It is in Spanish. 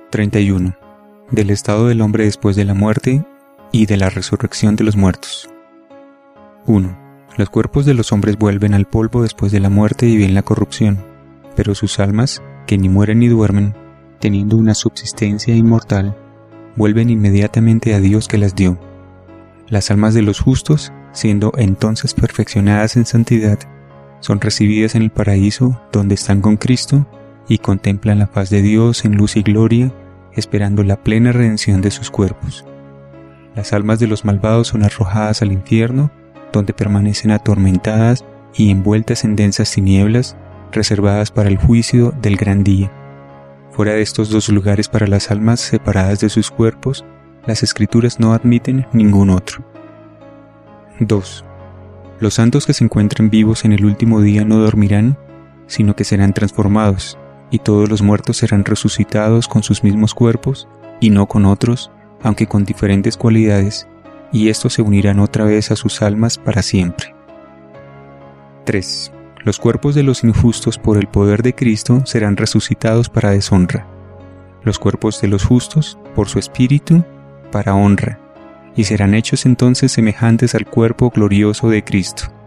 31. Del estado del hombre después de la muerte y de la resurrección de los muertos. 1. Los cuerpos de los hombres vuelven al polvo después de la muerte y ven la corrupción, pero sus almas, que ni mueren ni duermen, teniendo una subsistencia inmortal, vuelven inmediatamente a Dios que las dio. Las almas de los justos, siendo entonces perfeccionadas en santidad, son recibidas en el paraíso donde están con Cristo y contemplan la faz de Dios en luz y gloria, esperando la plena redención de sus cuerpos. Las almas de los malvados son arrojadas al infierno, donde permanecen atormentadas y envueltas en densas tinieblas, reservadas para el juicio del gran día. Fuera de estos dos lugares para las almas separadas de sus cuerpos, las Escrituras no admiten ningún otro. 2. Los santos que se encuentran vivos en el último día no dormirán, sino que serán transformados, y todos los muertos serán resucitados con sus mismos cuerpos, y no con otros, aunque con diferentes cualidades, y estos se unirán otra vez a sus almas para siempre. 3. Los cuerpos de los injustos por el poder de Cristo serán resucitados para deshonra. Los cuerpos de los justos, por su espíritu, para honra, y serán hechos entonces semejantes al cuerpo glorioso de Cristo.